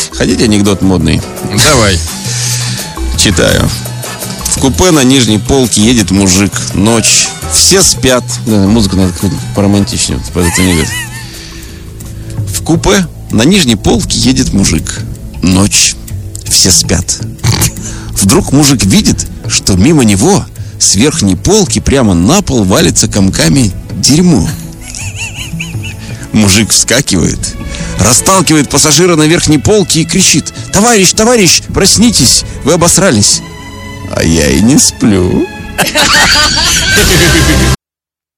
Хотите анекдот модный? Давай. Читаю. В купе на нижней полке едет мужик. Ночь. Все спят. Да, музыку надо какую-то поромантичнее под этот анекдот. В купе на нижней полке едет мужик. Ночь. Все спят. Вдруг мужик видит, что мимо него с верхней полки прямо на пол валится комками дерьмо. Мужик вскакивает, расталкивает пассажира на верхней полке и кричит: товарищ, проснитесь, вы обосрались. А я и не сплю.